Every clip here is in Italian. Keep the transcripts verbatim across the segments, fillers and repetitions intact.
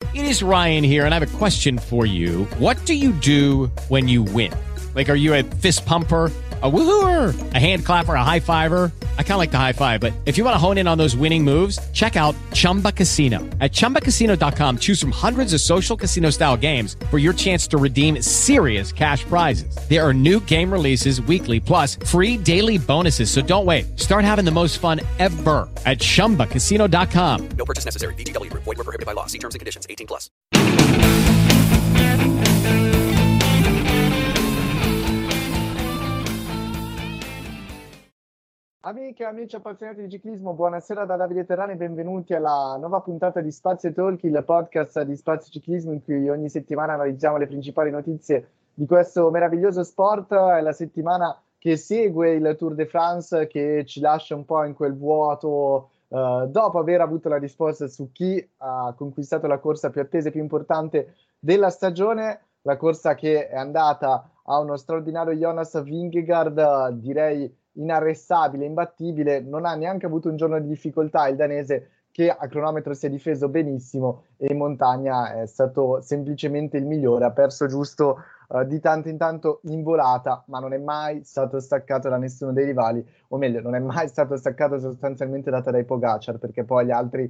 It is Ryan here, and I have a question for you. What do you do when you win? Like, are you a fist pumper, a woohooer, a hand clapper, a high fiver? I kind of like the high five, but if you want to hone in on those winning moves, check out Chumba Casino. At chumba casino dot com, choose from hundreds of social casino style games for your chance to redeem serious cash prizes. There are new game releases weekly, plus free daily bonuses. So don't wait. Start having the most fun ever at chumba casino dot com. No purchase necessary. V G W Group. Void where prohibited by law. See terms and conditions. eighteen plus. Amiche e amici appassionati di ciclismo, buonasera da Davide Terrani, benvenuti alla nuova puntata di Spazio Talk, il podcast di Spazio Ciclismo in cui ogni settimana analizziamo le principali notizie di questo meraviglioso sport. È la settimana che segue il Tour de France, che ci lascia un po' in quel vuoto eh, dopo aver avuto la risposta su chi ha conquistato la corsa più attesa e più importante della stagione, la corsa che è andata a uno straordinario Jonas Vingegaard, direi inarrestabile, imbattibile, non ha neanche avuto un giorno di difficoltà il danese, che a cronometro si è difeso benissimo e in montagna è stato semplicemente il migliore, ha perso giusto uh, di tanto in tanto in volata, ma non è mai stato staccato da nessuno dei rivali, o meglio non è mai stato staccato sostanzialmente da Tadej Pogacar, perché poi gli altri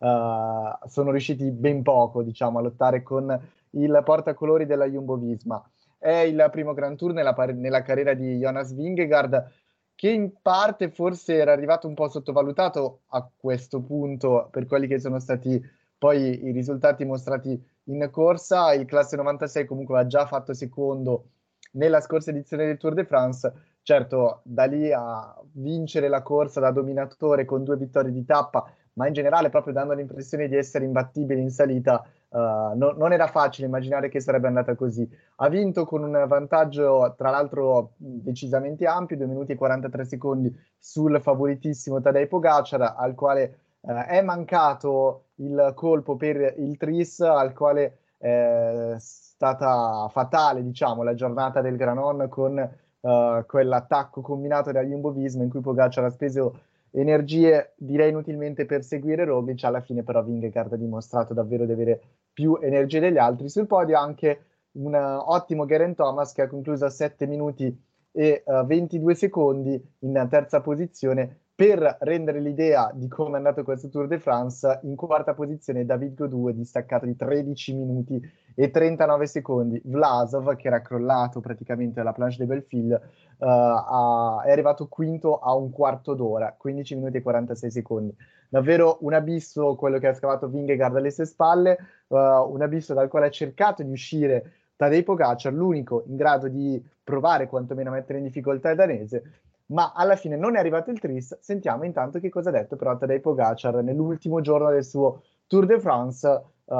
uh, sono riusciti ben poco, diciamo, a lottare con il portacolori della Jumbo-Visma. È il primo Grand Tour nella, par- nella carriera di Jonas Vingegaard, che in parte forse era arrivato un po' sottovalutato a questo punto per quelli che sono stati poi i risultati mostrati in corsa. Il classe novantasei comunque ha già fatto secondo nella scorsa edizione del Tour de France, certo da lì a vincere la corsa da dominatore con due vittorie di tappa, ma in generale proprio dando l'impressione di essere imbattibile in salita, uh, no, non era facile immaginare che sarebbe andata così. Ha vinto con un vantaggio tra l'altro decisamente ampio, due minuti e quarantatré secondi sul favoritissimo Tadej Pogacar, al quale uh, è mancato il colpo per il tris, al quale è stata fatale, diciamo, la giornata del Granon con uh, quell'attacco combinato da Jumbo-Visma in cui Pogacar ha speso energie direi inutilmente per seguire Roglic. Alla fine però Vingegaard ha dimostrato davvero di avere più energie degli altri. Sul podio anche un uh, ottimo Geraint Thomas, che ha concluso a sette minuti e uh, ventidue secondi in terza posizione. Per rendere l'idea di come è andato questo Tour de France, in quarta posizione David Gaudu, distaccato di tredici minuti e trentanove secondi. Vlasov, che era crollato praticamente alla Planche de Belleville, uh, ha, è arrivato quinto a un quarto d'ora, quindici minuti e quarantasei secondi. Davvero un abisso quello che ha scavato Vingegaard alle sue spalle, uh, un abisso dal quale ha cercato di uscire Tadej Pogacar, l'unico in grado di provare quantomeno a mettere in difficoltà il danese, ma alla fine non è arrivato il tris. Sentiamo intanto che cosa ha detto però Tadej Pogacar nell'ultimo giorno del suo Tour de France, uh,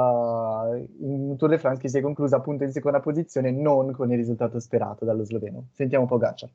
un Tour de France che si è concluso appunto in seconda posizione, non con il risultato sperato dallo sloveno. Sentiamo Pogacar.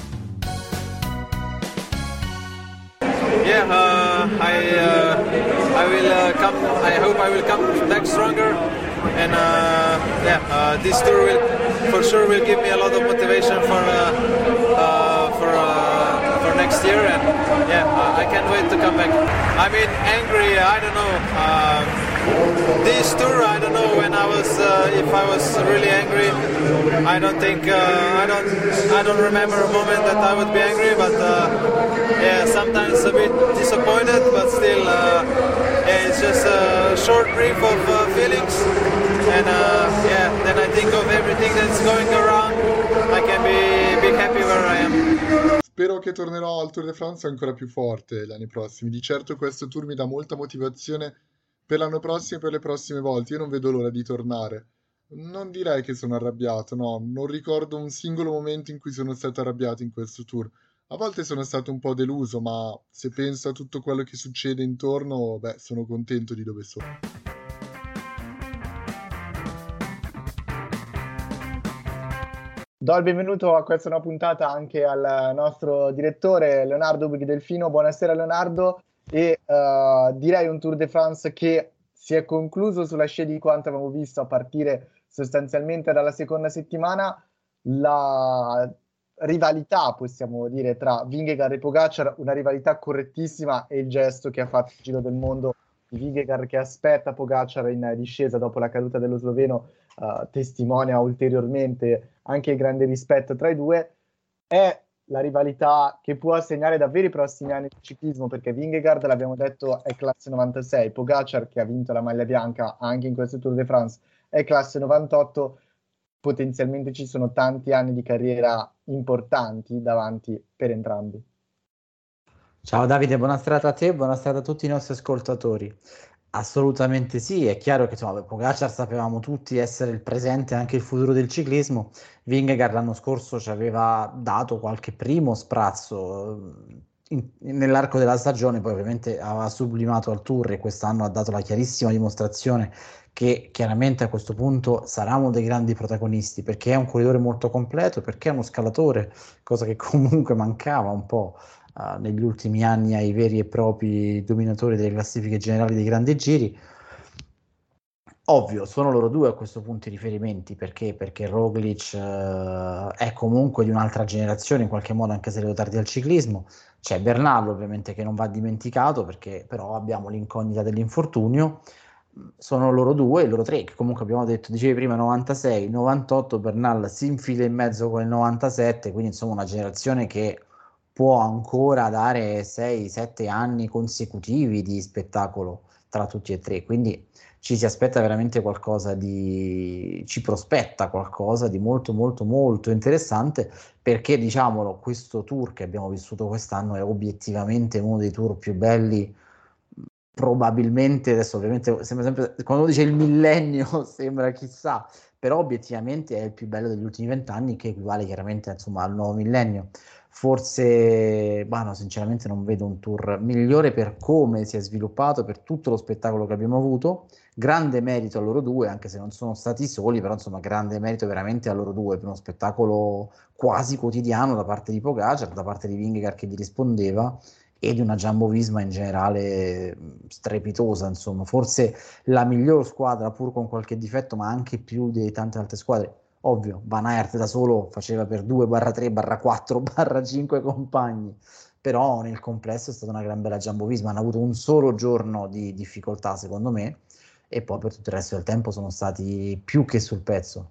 Yeah, uh, I uh, I will uh, come. I hope I will come back stronger, and uh, yeah, uh, this tour will for sure will give me a lot of motivation for uh, uh, for uh, for next year, and yeah, uh, I can't wait to come back. I mean, angry. I don't know. Um, this tour, I don't know when I was uh, if I was really angry. I don't think uh, I don't I don't remember a moment that I would be angry, but uh, yeah, sometimes a bit disappointed, but still, uh, yeah, it's just a short brief of uh, feelings, and uh, yeah, then I think of everything that's going around. I can be be happy where I am. Spero che tornerò al Tour de France ancora più forte gli anni prossimi. Di certo questo tour mi dà molta motivazione per l'anno prossimo e per le prossime volte. Io non vedo l'ora di tornare. Non direi che sono arrabbiato, no, non ricordo un singolo momento in cui sono stato arrabbiato in questo tour. A volte sono stato un po' deluso, ma se penso a tutto quello che succede intorno, beh, sono contento di dove sono. Do il benvenuto a questa nuova puntata anche al nostro direttore Leonardo Delfino. Buonasera Leonardo, e uh, direi un Tour de France che si è concluso sulla scia di quanto avevamo visto a partire sostanzialmente dalla seconda settimana. La rivalità, possiamo dire, tra Vingegaard e Pogacar, una rivalità correttissima, e il gesto che ha fatto il Giro del Mondo di Vingegaard che aspetta Pogacar in discesa dopo la caduta dello sloveno uh, testimonia ulteriormente anche il grande rispetto tra i due. È la rivalità che può assegnare davvero i prossimi anni di ciclismo, perché Vingegaard, l'abbiamo detto, è classe novantasei, Pogacar, che ha vinto la maglia bianca anche in questo Tour de France, è classe novantotto. Potenzialmente ci sono tanti anni di carriera importanti davanti per entrambi. Ciao Davide, buona serata a te, buona serata a tutti i nostri ascoltatori. Assolutamente sì, è chiaro che insomma, Pogacar sapevamo tutti essere il presente e anche il futuro del ciclismo. Vingegaard l'anno scorso ci aveva dato qualche primo sprazzo in, nell'arco della stagione, poi ovviamente aveva sublimato al Tour e quest'anno ha dato la chiarissima dimostrazione che chiaramente a questo punto sarà uno dei grandi protagonisti, perché è un corridore molto completo, perché è uno scalatore, cosa che comunque mancava un po' uh, negli ultimi anni ai veri e propri dominatori delle classifiche generali dei grandi giri. Ovvio, sono loro due a questo punto i riferimenti, perché? Perché Roglic uh, è comunque di un'altra generazione, in qualche modo, anche se arrivato tardi al ciclismo. C'è Bernal ovviamente che non va dimenticato, perché però abbiamo l'incognita dell'infortunio. Sono loro due, loro tre, che comunque abbiamo detto, dicevi prima novantasei, novantotto, Bernal si infila in mezzo con il novantasette, quindi insomma una generazione che può ancora dare sei sette anni consecutivi di spettacolo tra tutti e tre, quindi ci si aspetta veramente qualcosa di, ci prospetta qualcosa di molto molto molto interessante, perché diciamolo, questo tour che abbiamo vissuto quest'anno è obiettivamente uno dei tour più belli. Probabilmente, adesso ovviamente sembra sempre, quando uno dice il millennio sembra chissà, però obiettivamente è il più bello degli ultimi vent'anni, che equivale chiaramente insomma al nuovo millennio. Forse, bah no, sinceramente non vedo un tour migliore per come si è sviluppato, per tutto lo spettacolo che abbiamo avuto. Grande merito a loro due, anche se non sono stati soli, però insomma grande merito veramente a loro due, per uno spettacolo quasi quotidiano da parte di Pogacar, da parte di Vingegaard che gli rispondeva, e di una Jumbo-Visma in generale strepitosa, insomma, forse la miglior squadra pur con qualche difetto, ma anche più di tante altre squadre. Ovvio, Van Aert da solo faceva per due, tre, quattro, cinque compagni, però nel complesso è stata una gran bella Jumbo-Visma, hanno avuto un solo giorno di difficoltà secondo me, e poi per tutto il resto del tempo sono stati più che sul pezzo.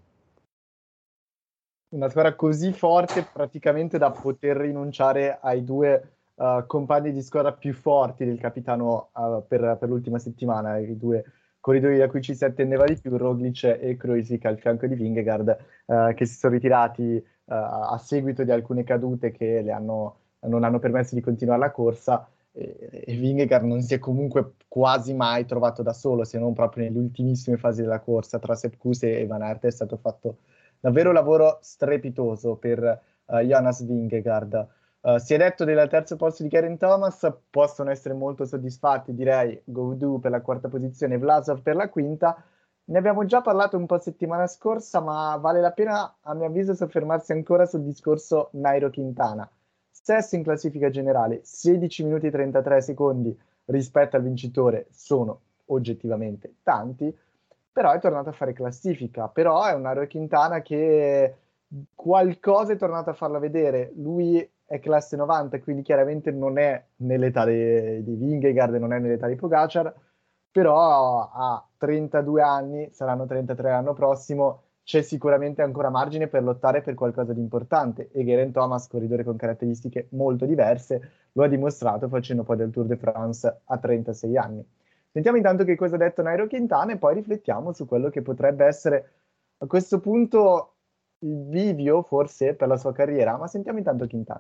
Una squadra così forte praticamente da poter rinunciare ai due Uh, compagni di squadra più forti del capitano uh, per, per l'ultima settimana, i due corridori da cui ci si attendeva di più, Roglic e Kruijswijk al fianco di Vingegaard, uh, che si sono ritirati uh, a seguito di alcune cadute che le hanno, non hanno permesso di continuare la corsa, e, e Vingegaard non si è comunque quasi mai trovato da solo, se non proprio nelle ultimissime fasi della corsa tra Sepp Kuss e Van Aert. È stato fatto davvero un lavoro strepitoso per uh, Jonas Vingegaard. Uh, si è detto del terzo posto di Geraint Thomas, possono essere molto soddisfatti, direi Gaudu per la quarta posizione, Vlasov per la quinta. Ne abbiamo già parlato un po' settimana scorsa, ma vale la pena a mio avviso soffermarsi ancora sul discorso Nairo Quintana. Sesto in classifica generale, sedici minuti e trentatré secondi rispetto al vincitore, sono oggettivamente tanti, però è tornato a fare classifica, però è un Nairo Quintana che qualcosa è tornato a farla vedere. Lui è classe novanta, quindi chiaramente non è nell'età di, di Vingegaard, non è nell'età di Pogacar, però ha trentadue anni, saranno trentatré l'anno prossimo, c'è sicuramente ancora margine per lottare per qualcosa di importante, e Geraint Thomas, corridore con caratteristiche molto diverse, lo ha dimostrato facendo poi del Tour de France a trentasei anni. Sentiamo intanto che cosa ha detto Nairo Quintana e poi riflettiamo su quello che potrebbe essere a questo punto il bivio forse per la sua carriera, ma sentiamo intanto Quintana.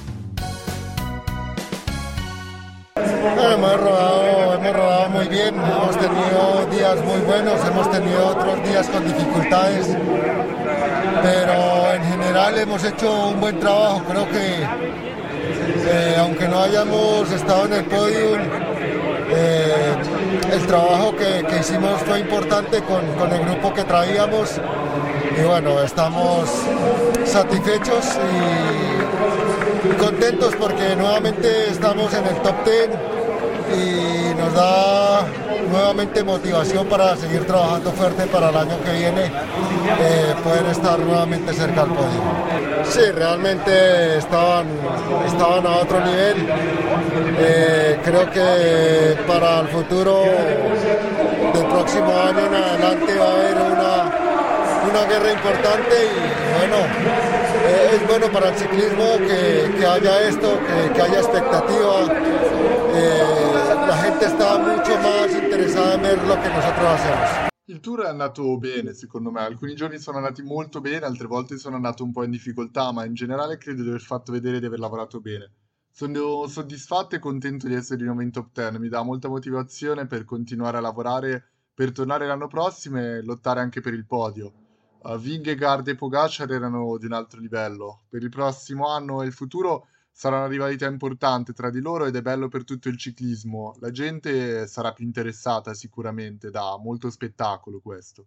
Bueno, hemos rodado, hemos rodado muy bien, hemos tenido días muy buenos, hemos tenido otros días con dificultades, pero en general hemos hecho un buen trabajo. Creo que eh, aunque no hayamos estado en el podium, eh, el trabajo que, que hicimos fue importante con, con el grupo que traíamos. Y bueno, estamos satisfechos y contentos porque nuevamente estamos en el top diez y nos da nuevamente motivación para seguir trabajando fuerte para el año que viene, eh, poder estar nuevamente cerca del podio. Sí, realmente estaban, estaban a otro nivel. Eh, creo que para el futuro del próximo año en adelante va a haber una, una guerra importante y bueno, eh, es bueno para el ciclismo que, que haya esto, que, que haya expectativa. Eh, la gente sta molto más interessata in ver lo che nosotros hacemos. Il tour è andato bene, secondo me. Alcuni giorni sono andati molto bene, altre volte sono andato un po' in difficoltà, ma in generale credo di aver fatto vedere di aver lavorato bene. Sono soddisfatto e contento di essere di nuovo in top dieci, mi dà molta motivazione per continuare a lavorare, per tornare l'anno prossimo e lottare anche per il podio. Uh, Vingegaard e Pogacar erano di un altro livello. Per il prossimo anno e il futuro sarà una rivalità importante tra di loro ed è bello per tutto il ciclismo. La gente sarà più interessata sicuramente, dà molto spettacolo questo.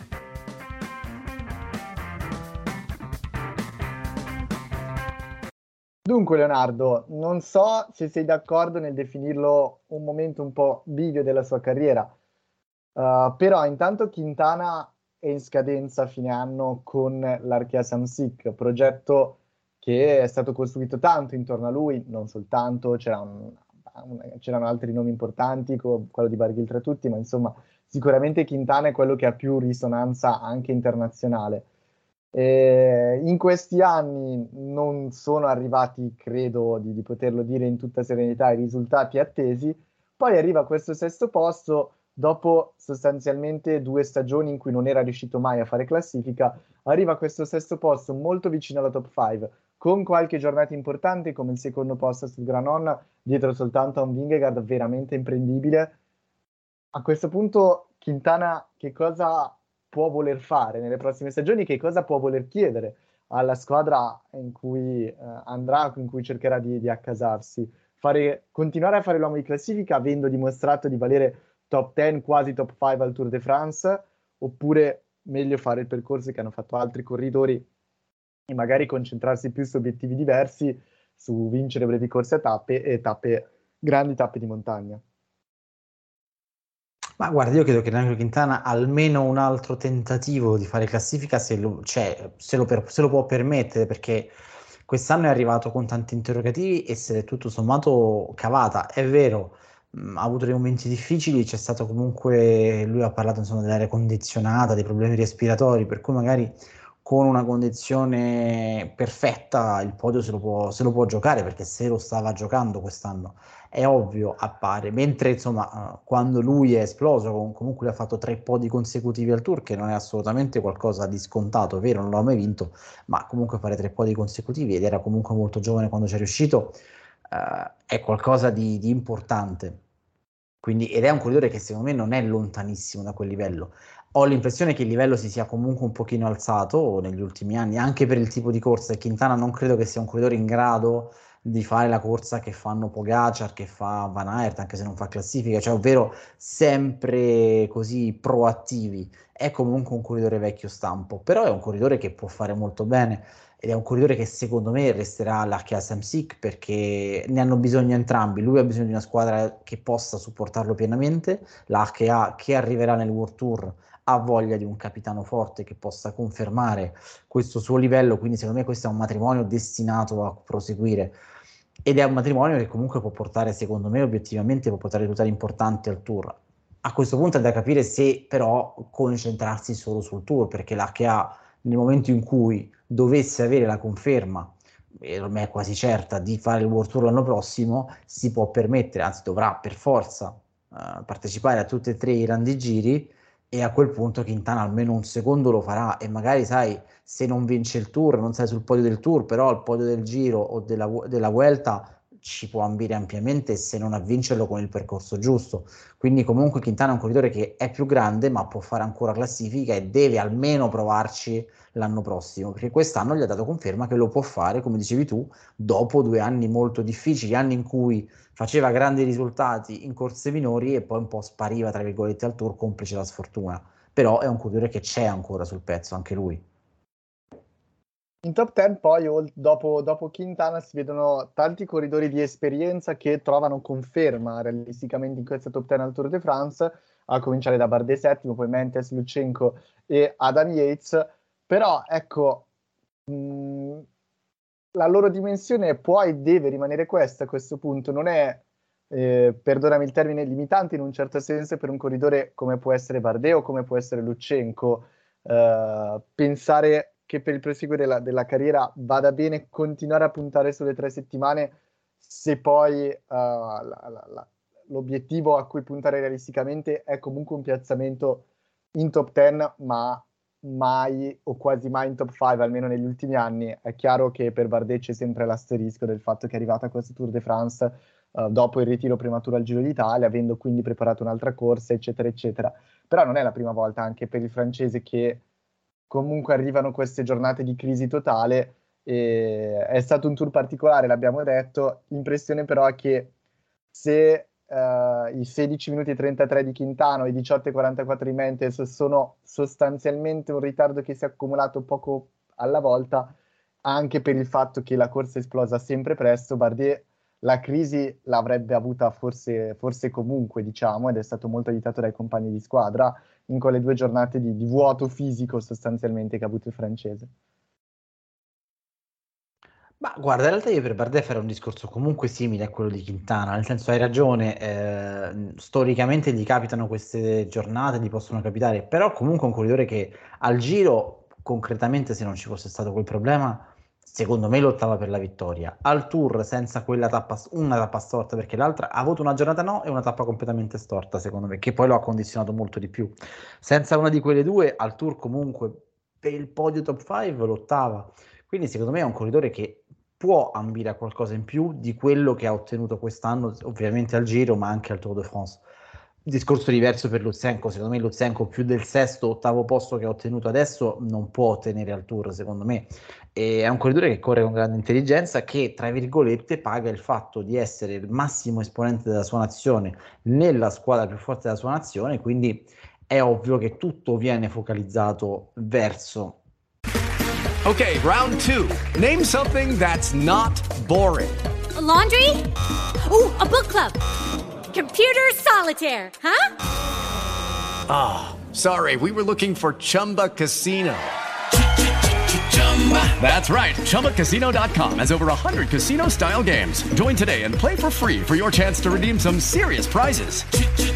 Dunque Leonardo, non so se sei d'accordo nel definirlo un momento un po' bivio della sua carriera, uh, però intanto Quintana è in scadenza a fine anno con l'Arkea Samsic, progetto che è stato costruito tanto intorno a lui, non soltanto, c'era un, un, c'erano altri nomi importanti, co- quello di Barguil tra tutti, ma insomma sicuramente Quintana è quello che ha più risonanza anche internazionale. E in questi anni non sono arrivati, credo di, di poterlo dire in tutta serenità, i risultati attesi, poi arriva questo sesto posto dopo sostanzialmente due stagioni in cui non era riuscito mai a fare classifica, arriva a questo sesto posto molto vicino alla top cinque, con qualche giornata importante come il secondo posto sul Granon, dietro soltanto a un Vingegaard veramente imprendibile. A questo punto Quintana che cosa può voler fare nelle prossime stagioni, che cosa può voler chiedere alla squadra in cui eh, andrà, in cui cercherà di, di accasarsi? Fare, continuare a fare l'uomo di classifica avendo dimostrato di valere top dieci, quasi top cinque al Tour de France, oppure meglio fare il percorso che hanno fatto altri corridori e magari concentrarsi più su obiettivi diversi, su vincere brevi corse a tappe e tappe, grandi tappe di montagna. Ma guarda, io credo che Nairo Quintana almeno un altro tentativo di fare classifica se lo, cioè, se lo, per, se lo può permettere, perché quest'anno è arrivato con tanti interrogativi e se è tutto sommato cavata. È vero, mh, ha avuto dei momenti difficili, c'è stato comunque, lui ha parlato insomma dell'aria condizionata, dei problemi respiratori, per cui magari con una condizione perfetta il podio se lo può, se lo può giocare, perché se lo stava giocando quest'anno, è ovvio, appare, mentre insomma quando lui è esploso, comunque lui ha fatto tre podi consecutivi al Tour, che non è assolutamente qualcosa di scontato, è vero, non l'ha mai vinto, ma comunque fare tre podi consecutivi, ed era comunque molto giovane quando ci è riuscito, eh, è qualcosa di, di importante. Quindi, ed è un corridore che secondo me non è lontanissimo da quel livello. Ho l'impressione che il livello si sia comunque un pochino alzato negli ultimi anni, anche per il tipo di corsa, e Quintana non credo che sia un corridore in grado di fare la corsa che fanno Pogacar, che fa Van Aert, anche se non fa classifica, cioè ovvero sempre così proattivi. È comunque un corridore vecchio stampo, però è un corridore che può fare molto bene, ed è un corridore che secondo me resterà all'Arkea Samsic, perché ne hanno bisogno entrambi. Lui ha bisogno di una squadra che possa supportarlo pienamente, l'Arkea che arriverà nel World Tour ha voglia di un capitano forte che possa confermare questo suo livello, quindi secondo me questo è un matrimonio destinato a proseguire, ed è un matrimonio che comunque può portare, secondo me, obiettivamente può portare risultati importanti al Tour. A questo punto è da capire se però concentrarsi solo sul Tour, perché l'Arkea nel momento in cui dovesse avere la conferma, e ormai è quasi certa, di fare il World Tour l'anno prossimo, si può permettere, anzi dovrà per forza uh, partecipare a tutti e tre i grandi giri, e a quel punto Quintana almeno un secondo lo farà, e magari sai, se non vince il Tour, non sei sul podio del Tour, però al podio del Giro o della, della Vuelta ci può ambire ampiamente, se non a vincerlo con il percorso giusto. Quindi comunque Quintana è un corridore che è più grande, ma può fare ancora classifica e deve almeno provarci l'anno prossimo, perché quest'anno gli ha dato conferma che lo può fare, come dicevi tu, dopo due anni molto difficili, anni in cui faceva grandi risultati in corse minori e poi un po' spariva tra virgolette al Tour, complice la sfortuna. Però è un corridore che c'è ancora sul pezzo, anche lui. In top dieci poi ol- dopo, dopo Quintana si vedono tanti corridori di esperienza che trovano conferma realisticamente in questa top dieci al Tour de France, a cominciare da Bardet settimo, poi Meintjes, Lutsenko e Adam Yates. Però ecco, mh, la loro dimensione può e deve rimanere questa a questo punto. Non è, eh, perdonami il termine, limitante in un certo senso per un corridore come può essere Bardet o come può essere Lutsenko, eh, pensare che per il proseguo della, della carriera vada bene continuare a puntare sulle tre settimane, se poi uh, la, la, la, l'obiettivo a cui puntare realisticamente è comunque un piazzamento in top dieci, ma mai o quasi mai in top cinque, almeno negli ultimi anni. È chiaro che per Bardet c'è sempre l'asterisco del fatto che è arrivata a questo Tour de France uh, dopo il ritiro prematuro al Giro d'Italia, avendo quindi preparato un'altra corsa, eccetera, eccetera. Però non è la prima volta anche per il francese che comunque arrivano queste giornate di crisi totale. E è stato un tour particolare, l'abbiamo detto. L'impressione però è che se uh, i sedici minuti e trentatré di Quintana e i diciotto e quarantaquattro di Meintjes sono sostanzialmente un ritardo che si è accumulato poco alla volta, anche per il fatto che la corsa è esplosa sempre presto, Bardet la crisi l'avrebbe avuta forse, forse comunque, diciamo, ed è stato molto aiutato dai compagni di squadra in quelle due giornate di, di vuoto fisico sostanzialmente che ha avuto il francese. Ma guarda, in realtà io per Bardet farei un discorso comunque simile a quello di Quintana, nel senso hai ragione, eh, storicamente gli capitano queste giornate, gli possono capitare, però comunque è un corridore che al Giro, concretamente se non ci fosse stato quel problema, secondo me lottava per la vittoria. Al Tour senza quella tappa, una tappa storta, perché l'altra ha avuto una giornata no e una tappa completamente storta, secondo me, che poi lo ha condizionato molto di più. Senza una di quelle due, al Tour comunque per il podio top cinque lottava. Quindi secondo me è un corridore che può ambire a qualcosa in più di quello che ha ottenuto quest'anno, ovviamente al Giro, ma anche al Tour de France. Discorso diverso per Lutsenko, secondo me Lutsenko più del sesto, ottavo posto che ha ottenuto adesso non può ottenere al Tour, secondo me. E è un corridore che corre con grande intelligenza, che tra virgolette paga il fatto di essere il massimo esponente della sua nazione nella squadra più forte della sua nazione, quindi è ovvio che tutto viene focalizzato verso. Okay, round two. Name something that's not boring. A laundry? Ooh, a book club. Computer solitaire, huh? Ah, oh, sorry, we were looking for Chumba Casino. That's right, Chumba Casino dot com has over one hundred casino-style games. Join today and play for free for your chance to redeem some serious prizes.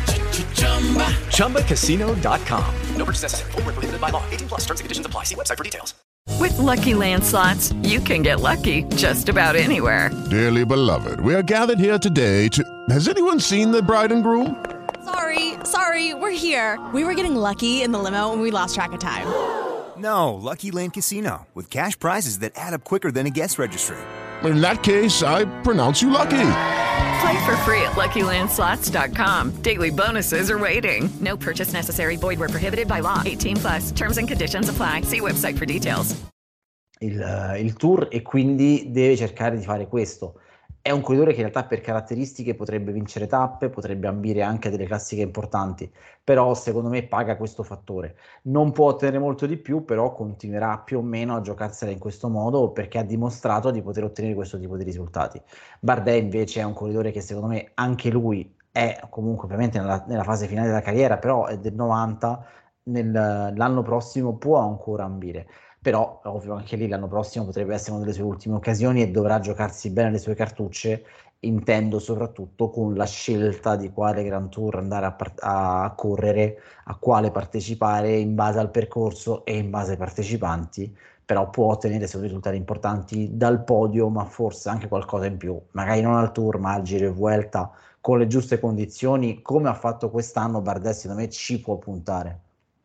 Chumba Casino dot com. No purchase necessary. Void where prohibited by law. eighteen plus. Terms and conditions apply. See website for details. With Lucky Land Slots, you can get lucky just about anywhere. Dearly beloved, we are gathered here today to... Has anyone seen the bride and groom? Sorry, sorry, we're here. We were getting lucky in the limo and we lost track of time. No, Lucky Land Casino, with cash prizes that add up quicker than a guest registry. In that case, I pronounce you lucky. Play for free at Lucky Land Slots dot com. Daily bonuses are waiting. No purchase necessary. Void where prohibited by law. eighteen plus. Terms and conditions apply. See website for details. Il, il Tour, e quindi deve cercare di fare questo. È un corridore che in realtà per caratteristiche potrebbe vincere tappe, potrebbe ambire anche a delle classiche importanti, però secondo me paga questo fattore. Non può ottenere molto di più, però continuerà più o meno a giocarsela in questo modo perché ha dimostrato di poter ottenere questo tipo di risultati. Bardet invece è un corridore che secondo me anche lui è comunque ovviamente nella, nella fase finale della carriera, però è del novanta, nel, l'anno prossimo può ancora ambire. Però ovvio anche lì l'anno prossimo potrebbe essere una delle sue ultime occasioni e dovrà giocarsi bene le sue cartucce, intendo soprattutto con la scelta di quale Grand Tour andare a, part- a correre, a quale partecipare in base al percorso e in base ai partecipanti, però può ottenere solo risultati importanti dal podio, ma forse anche qualcosa in più, magari non al Tour ma al Giro e Vuelta, con le giuste condizioni, come ha fatto quest'anno Bardet, secondo me ci può puntare.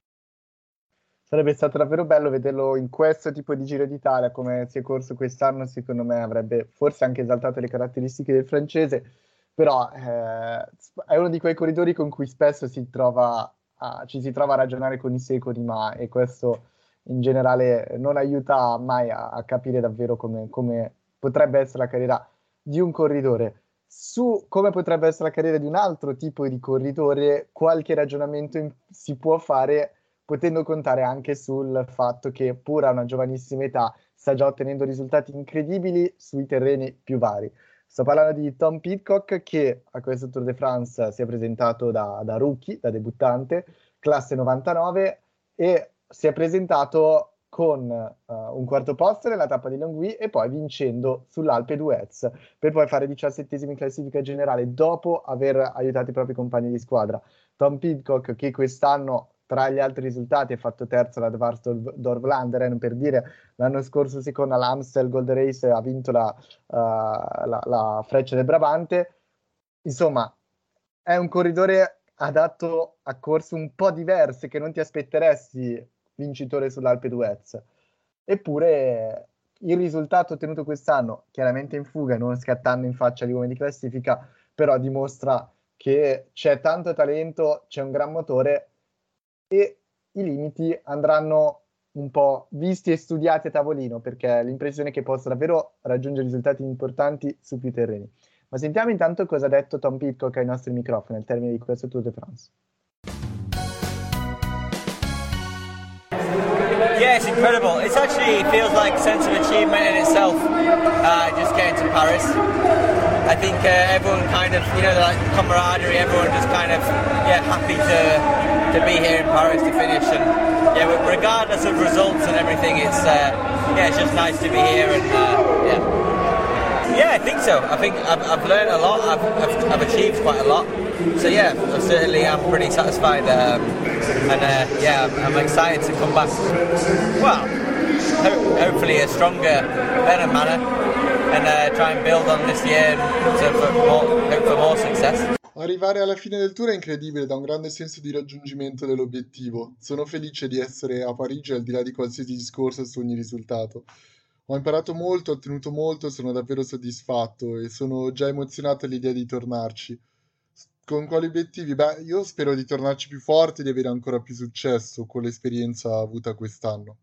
Sarebbe stato davvero bello vederlo in questo tipo di Giro d'Italia, come si è corso quest'anno. Secondo me avrebbe forse anche esaltato le caratteristiche del francese, però eh, è uno di quei corridori con cui spesso si trova a, ci si trova a ragionare con i se e con i ma, e questo in generale non aiuta mai a, a capire davvero come, come potrebbe essere la carriera di un corridore. Su come potrebbe essere la carriera di un altro tipo di corridore, qualche ragionamento in, si può fare potendo contare anche sul fatto che pur a una giovanissima età sta già ottenendo risultati incredibili sui terreni più vari. Sto parlando di Tom Pidcock, che a questo Tour de France si è presentato da, da rookie, da debuttante, classe novantanove, e si è presentato con uh, un quarto posto nella tappa di Longwy e poi vincendo sull'Alpe d'Huez, per poi fare diciassettesimo in classifica generale dopo aver aiutato i propri compagni di squadra. Tom Pidcock, che quest'anno tra gli altri risultati ha fatto terzo alla Dvarsdorp-Vlaanderen, per dire, l'anno scorso secondo all'Amstel Gold Race ha vinto la, uh, la, la Freccia del Brabante. Insomma, è un corridore adatto a corse un po' diverse che non ti aspetteresti vincitore sull'Alpe d'Huez. Eppure il risultato ottenuto quest'anno, chiaramente in fuga, non scattando in faccia agli uomini di classifica, però dimostra che c'è tanto talento, c'è un gran motore e i limiti andranno un po' visti e studiati a tavolino, perché l'impressione è che possa davvero raggiungere risultati importanti su più terreni. Ma sentiamo intanto cosa ha detto Tom Pidcock ai nostri microfoni al termine di questo Tour de France. Yeah, it's incredible. It actually feels like a sense of achievement in itself, uh, just getting to Paris. I think uh, everyone kind of, you know, like camaraderie, everyone just kind of, yeah, happy to to be here in Paris to finish. And yeah, regardless of results and everything, it's, uh, yeah, it's just nice to be here and, uh, yeah. Yeah, I think so. I think I've, I've learned a lot. I've, I've, I've achieved quite a lot. So yeah, I certainly am pretty satisfied. Um, and uh, yeah, I'm, I'm excited to come back. Well, ho- hopefully a stronger, better manner, and uh, try and build on this year to for more, hope for more success. Arrivare alla fine del tour è incredibile, da un grande senso di raggiungimento dell'obiettivo. Sono felice di essere a Parigi al di là di qualsiasi discorso su ogni risultato. Ho imparato molto, ho ottenuto molto, sono davvero soddisfatto e sono già emozionato all'idea di tornarci. Con quali obiettivi? Beh, io spero di tornarci più forte e di avere ancora più successo con l'esperienza avuta quest'anno.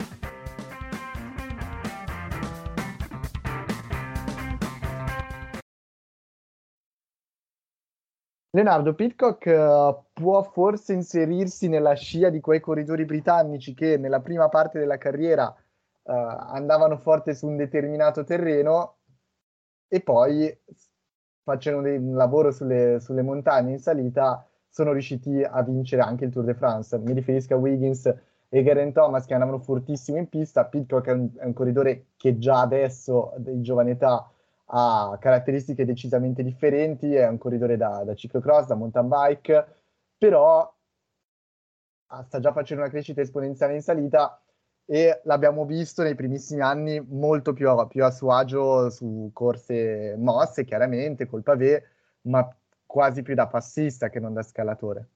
Leonardo Pidcock uh, può forse inserirsi nella scia di quei corridori britannici che nella prima parte della carriera uh, andavano forte su un determinato terreno e poi, facendo dei, un lavoro sulle, sulle montagne in salita, sono riusciti a vincere anche il Tour de France. Mi riferisco a Wiggins e Geraint Thomas, che andavano fortissimo in pista. Pidcock è un, è un corridore che già adesso, di giovane età, ha caratteristiche decisamente differenti, è un corridore da, da ciclocross, da mountain bike, però sta già facendo una crescita esponenziale in salita e l'abbiamo visto nei primissimi anni molto più a, più a suo agio su corse mosse, chiaramente, col pavé, ma quasi più da passista che non da scalatore.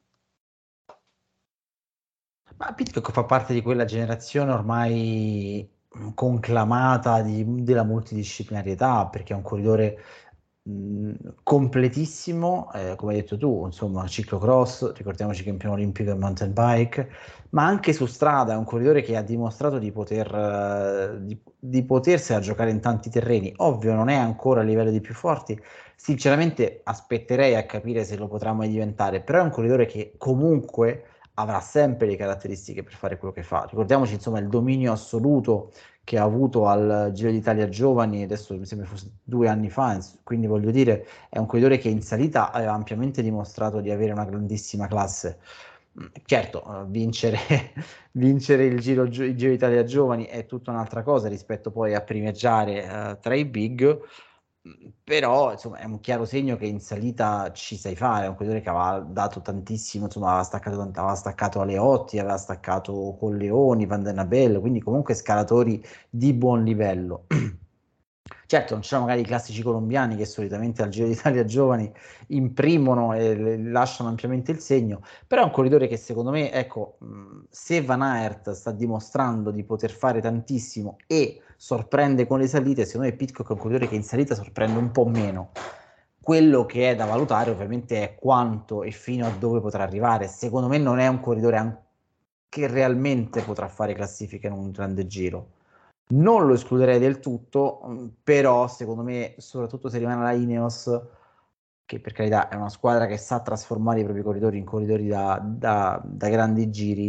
Ma Pidcock fa parte di quella generazione ormai conclamata di, della multidisciplinarietà, perché è un corridore mh, completissimo, eh, come hai detto tu, insomma, ciclocross, ricordiamoci campione olimpico in mountain bike, ma anche su strada. È un corridore che ha dimostrato di poter uh, di, di potersela giocare in tanti terreni. Ovvio, non è ancora a livello dei più forti, sinceramente aspetterei a capire se lo potrà mai diventare, però è un corridore che comunque avrà sempre le caratteristiche per fare quello che fa. Ricordiamoci, insomma, il dominio assoluto che ha avuto al Giro d'Italia Giovani, adesso mi sembra fosse due anni fa, quindi voglio dire, è un corridore che in salita aveva ampiamente dimostrato di avere una grandissima classe. Certo, vincere, vincere il Giro, il Giro d'Italia Giovani è tutta un'altra cosa rispetto poi a primeggiare uh, tra i big, però insomma è un chiaro segno che in salita ci sai fare. È un corridore che aveva dato tantissimo, insomma aveva staccato, aveva staccato Aleotti, aveva staccato Colleoni, Van den Abel, quindi comunque scalatori di buon livello. Certo, non c'erano magari i classici colombiani che solitamente al Giro d'Italia Giovani imprimono e lasciano ampiamente il segno, però è un corridore che secondo me, ecco, se Van Aert sta dimostrando di poter fare tantissimo e sorprende con le salite, secondo me Pidcock è un corridore che in salita sorprende un po' meno. Quello che è da valutare ovviamente è quanto e fino a dove potrà arrivare. Secondo me non è un corridore che realmente potrà fare classifica in un grande giro. Non lo escluderei del tutto, però secondo me, soprattutto se rimane la Ineos, che per carità è una squadra che sa trasformare i propri corridori in corridori da, da, da grandi giri,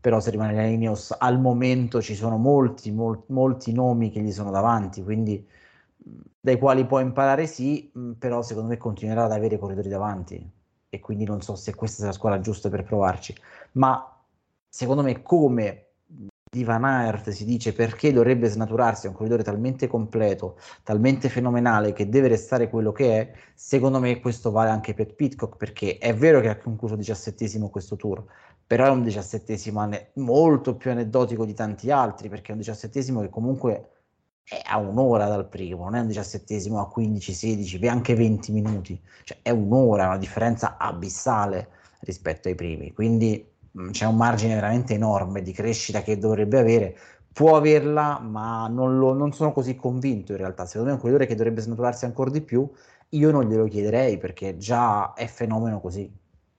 però se rimane la Ineos al momento ci sono molti, mol- molti nomi che gli sono davanti, quindi dai quali può imparare sì, mh, però secondo me continuerà ad avere corridori davanti e quindi non so se questa sia la squadra giusta per provarci, ma secondo me come di Van Aert si dice perché dovrebbe snaturarsi a un corridore talmente completo, talmente fenomenale che deve restare quello che è, secondo me questo vale anche per Pidcock, perché è vero che ha concluso diciassettesimo questo tour, però è un diciassettesimo ane- molto più aneddotico di tanti altri, perché è un diciassettesimo che comunque è a un'ora dal primo, non è un diciassettesimo a quindici, sedici, anche venti minuti, cioè è un'ora, una differenza abissale rispetto ai primi, quindi mh, c'è un margine veramente enorme di crescita che dovrebbe avere, può averla, ma non, lo, non sono così convinto in realtà, secondo me è un corridore che dovrebbe snaturarsi ancora di più, io non glielo chiederei perché già è fenomeno così.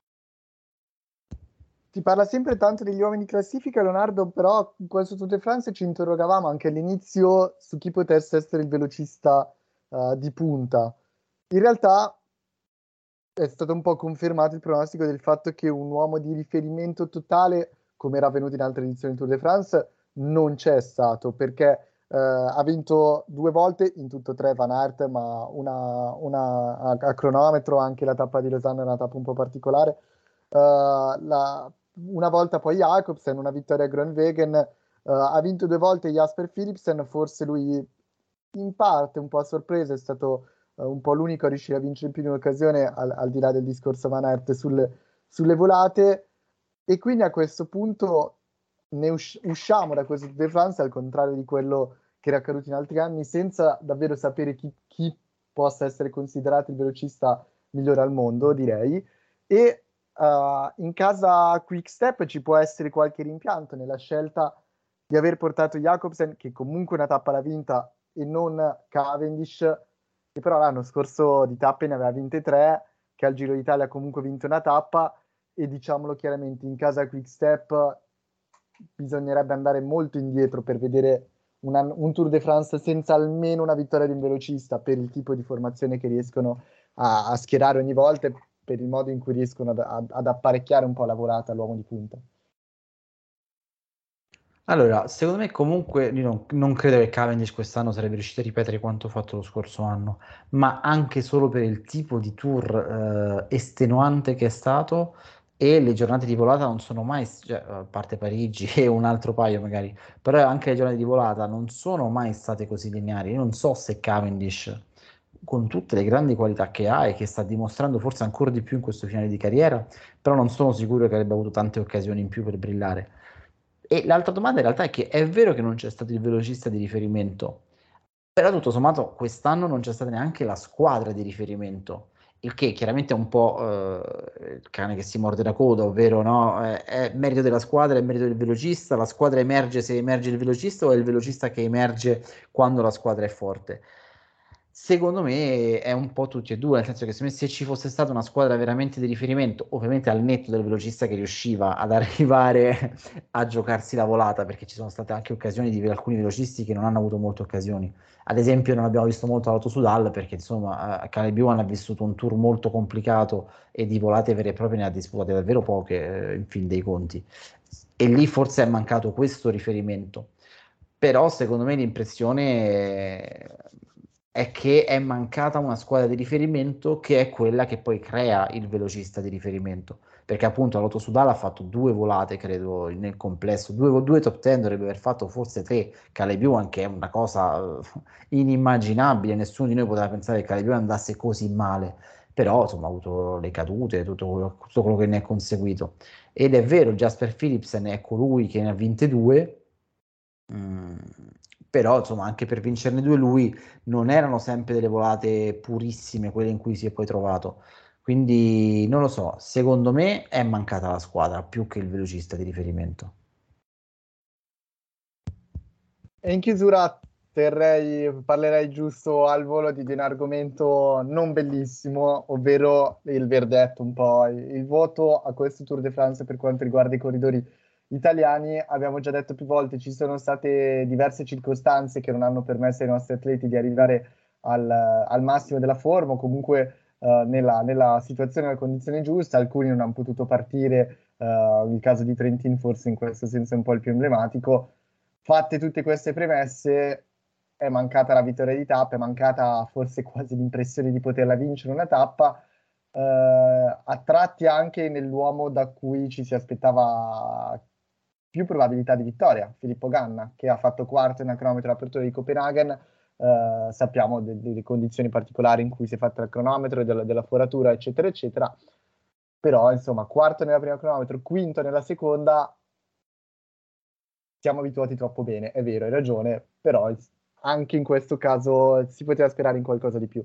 Si parla sempre tanto degli uomini di classifica, Leonardo, però in questo Tour de France ci interrogavamo anche all'inizio su chi potesse essere il velocista uh, di punta. In realtà è stato un po' confermato il pronostico del fatto che un uomo di riferimento totale, come era avvenuto in altre edizioni del Tour de France, non c'è stato, perché uh, ha vinto due volte, in tutto tre Van Aert, ma una, una a, a cronometro, anche la tappa di Losanna è una tappa un po' particolare. Uh, la, una volta poi Jacobsen, una vittoria a Groenewegen, uh, ha vinto due volte Jasper Philipsen, forse lui in parte un po' a sorpresa è stato uh, un po' l'unico a riuscire a vincere più di un'occasione al, al di là del discorso Van Aert sulle, sulle volate, e quindi a questo punto ne us- usciamo da questo Tour de France al contrario di quello che era accaduto in altri anni, senza davvero sapere chi, chi possa essere considerato il velocista migliore al mondo, direi. E Uh, in casa Quick Step ci può essere qualche rimpianto nella scelta di aver portato Jacobsen, che comunque una tappa l'ha vinta, e non Cavendish, che però l'anno scorso di tappe ne aveva vinte tre, che al Giro d'Italia ha comunque vinto una tappa, e diciamolo chiaramente, in casa Quick Step bisognerebbe andare molto indietro per vedere una, un Tour de France senza almeno una vittoria di un velocista, per il tipo di formazione che riescono a, a schierare ogni volta, per il modo in cui riescono ad, ad, ad apparecchiare un po' la volata all'uomo di punta. Allora, secondo me comunque io non, non credo che Cavendish quest'anno sarebbe riuscito a ripetere quanto fatto lo scorso anno, ma anche solo per il tipo di tour eh, estenuante che è stato, e le giornate di volata non sono mai, cioè, a parte Parigi e un altro paio magari, però anche le giornate di volata non sono mai state così lineari. Io non so se Cavendish, con tutte le grandi qualità che ha e che sta dimostrando forse ancora di più in questo finale di carriera, però non sono sicuro che avrebbe avuto tante occasioni in più per brillare. E l'altra domanda in realtà è che è vero che non c'è stato il velocista di riferimento, però tutto sommato quest'anno non c'è stata neanche la squadra di riferimento, il che chiaramente è un po' eh, il cane che si morde la coda, ovvero no, è, è merito della squadra, è merito del velocista, la squadra emerge se emerge il velocista o è il velocista che emerge quando la squadra è forte? Secondo me è un po' tutti e due, nel senso che se se ci fosse stata una squadra veramente di riferimento, ovviamente al netto del velocista che riusciva ad arrivare a giocarsi la volata, perché ci sono state anche occasioni di alcuni velocisti che non hanno avuto molte occasioni. Ad esempio non abbiamo visto molto l'Auto Sudal perché insomma eh, Caleb Ewan ha vissuto un tour molto complicato e di volate vere e proprie ne ha disputate davvero poche, eh, in fin dei conti. E lì forse è mancato questo riferimento. Però secondo me l'impressione è che è mancata una squadra di riferimento che è quella che poi crea il velocista di riferimento, perché appunto l'Auto Sudal ha fatto due volate credo nel complesso, due, due top ten, dovrebbe aver fatto forse tre. Caleb Ewan, che è una cosa uh, inimmaginabile, nessuno di noi poteva pensare che Caleb Ewan andasse così male, però insomma ha avuto le cadute, tutto quello, tutto quello che ne è conseguito. Ed è vero, Jasper Philipsen è colui che ne ha vinte due, mm, però insomma anche per vincerne due lui non erano sempre delle volate purissime quelle in cui si è poi trovato, quindi non lo so, secondo me è mancata la squadra più che il velocista di riferimento. E in chiusura terrei, parlerei giusto al volo di, di un argomento non bellissimo, ovvero il verdetto, un po' il, il voto a questo Tour de France per quanto riguarda i corridori italiani. Abbiamo già detto più volte, ci sono state diverse circostanze che non hanno permesso ai nostri atleti di arrivare al, al massimo della forma, o comunque uh, nella, nella situazione, nella condizione giusta, alcuni non hanno potuto partire, uh, il caso di Trentin forse in questo senso è un po' il più emblematico. Fatte tutte queste premesse, è mancata la vittoria di tappa, è mancata forse quasi l'impressione di poterla vincere una tappa, uh, a tratti anche nell'uomo da cui ci si aspettava più probabilità di vittoria, Filippo Ganna, che ha fatto quarto nel cronometro all'apertura di Copenaghen. Uh, sappiamo de- delle condizioni particolari in cui si è fatto il cronometro, della, della foratura, eccetera, eccetera. Però, insomma, quarto nella prima cronometro, quinto nella seconda, siamo abituati troppo bene, è vero, hai ragione, però anche in questo caso si poteva sperare in qualcosa di più.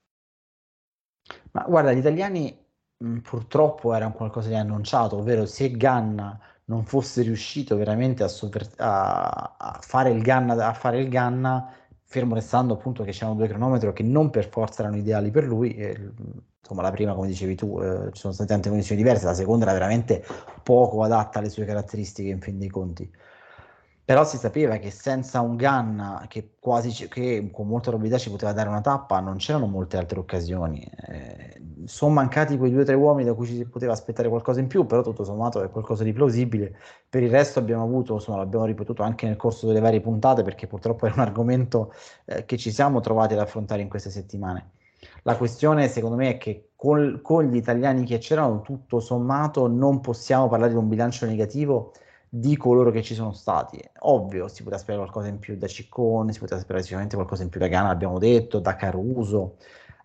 Ma guarda, gli italiani mh, purtroppo era un qualcosa di annunciato, ovvero se Ganna non fosse riuscito veramente a, sovver- a, a fare il Ganna, a fare il Ganna, fermo restando appunto che c'erano due cronometri che non per forza erano ideali per lui, e, insomma la prima come dicevi tu eh, ci sono state tante condizioni diverse, la seconda era veramente poco adatta alle sue caratteristiche in fin dei conti. Però si sapeva che senza un Ganna che quasi ci- che con molta probabilità ci poteva dare una tappa, non c'erano molte altre occasioni. Eh, sono mancati quei due o tre uomini da cui ci si poteva aspettare qualcosa in più, però tutto sommato è qualcosa di plausibile. Per il resto abbiamo avuto, insomma, l'abbiamo ripetuto anche nel corso delle varie puntate, perché purtroppo è un argomento eh, che ci siamo trovati ad affrontare in queste settimane. La questione, secondo me, è che col- con gli italiani che c'erano, tutto sommato, non possiamo parlare di un bilancio negativo di coloro che ci sono stati. Ovvio, si poteva sperare qualcosa in più da Ciccone, si poteva sperare sicuramente qualcosa in più da Ganna, abbiamo detto, da Caruso,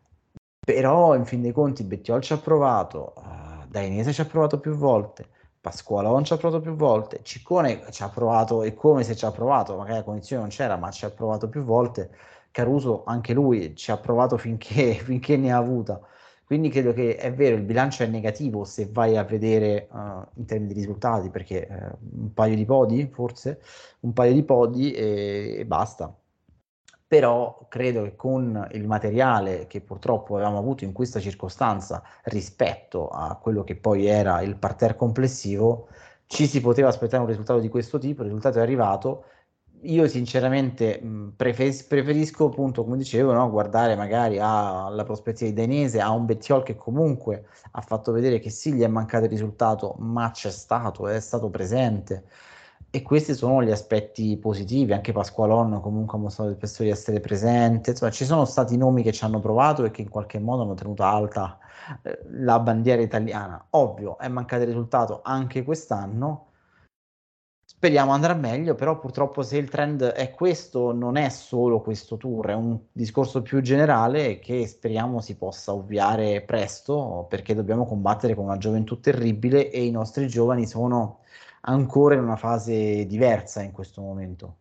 però in fin dei conti Bettiol ci ha provato, uh, Dainese ci ha provato più volte, Pasqualon ci ha provato più volte, Ciccone ci ha provato, e come se ci ha provato, magari la condizione non c'era, ma ci ha provato più volte, Caruso anche lui ci ha provato finché, finché ne ha avuta. Quindi credo che è vero, il bilancio è negativo se vai a vedere uh, in termini di risultati, perché uh, un paio di podi, forse, un paio di podi e, e basta. Però credo che con il materiale che purtroppo avevamo avuto in questa circostanza rispetto a quello che poi era il parterre complessivo, ci si poteva aspettare un risultato di questo tipo, il risultato è arrivato. Io sinceramente mh, preferis- preferisco appunto, come dicevo, no, guardare magari a- alla prospettiva di Dainese, a un Bettiol che comunque ha fatto vedere che sì, gli è mancato il risultato, ma c'è stato, è stato presente. E questi sono gli aspetti positivi. Anche Pasqualon comunque ha mostrato il peso di essere presente. Insomma, ci sono stati nomi che ci hanno provato e che in qualche modo hanno tenuto alta eh, la bandiera italiana. Ovvio, è mancato il risultato anche quest'anno. Speriamo andrà meglio, però purtroppo se il trend è questo, non è solo questo tour, è un discorso più generale che speriamo si possa ovviare presto, perché dobbiamo combattere con una gioventù terribile e i nostri giovani sono ancora in una fase diversa in questo momento.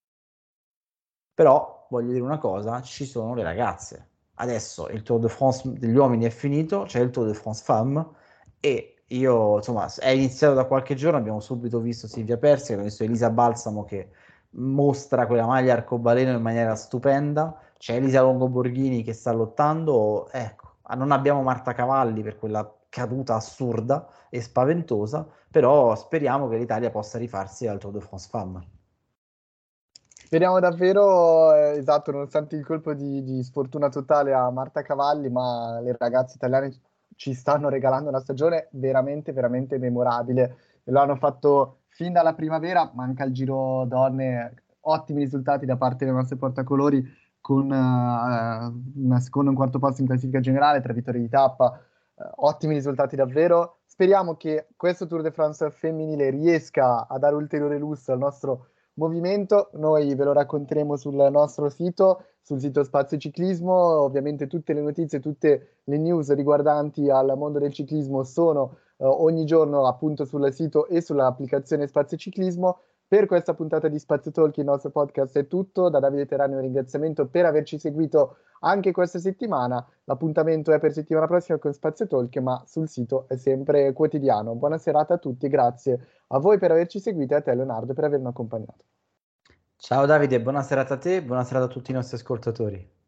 Però voglio dire una cosa, ci sono le ragazze. Adesso il Tour de France degli uomini è finito, c'è il Tour de France Femmes e io, insomma, è iniziato da qualche giorno, abbiamo subito visto Silvia Persi, abbiamo visto Elisa Balsamo che mostra quella maglia arcobaleno in maniera stupenda, c'è Elisa Longoborghini che sta lottando, ecco, non abbiamo Marta Cavalli per quella caduta assurda e spaventosa, però speriamo che l'Italia possa rifarsi al Tour de France Femmes. Speriamo davvero, eh, esatto, nonostante il colpo di, di sfortuna totale a Marta Cavalli, ma le ragazze italiane ci stanno regalando una stagione veramente, veramente memorabile. E lo hanno fatto fin dalla primavera, manca il Giro Donne, ottimi risultati da parte dei nostri portacolori, con uh, una seconda e un quarto posto in classifica generale, tre vittorie di tappa, uh, ottimi risultati davvero. Speriamo che questo Tour de France femminile riesca a dare ulteriore lustro al nostro movimento. Noi ve lo racconteremo sul nostro sito, sul sito Spazio Ciclismo. Ovviamente tutte le notizie, tutte le news riguardanti al mondo del ciclismo sono eh, ogni giorno appunto sul sito e sull'applicazione Spazio Ciclismo. Per questa puntata di Spazio Talk, il nostro podcast è tutto. Da Davide Terrani un ringraziamento per averci seguito anche questa settimana. L'appuntamento è per settimana prossima con Spazio Talk, ma sul sito è sempre quotidiano. Buona serata a tutti, grazie a voi per averci seguito e a te Leonardo per avermi accompagnato. Ciao Davide, buona serata a te, buona serata a tutti i nostri ascoltatori.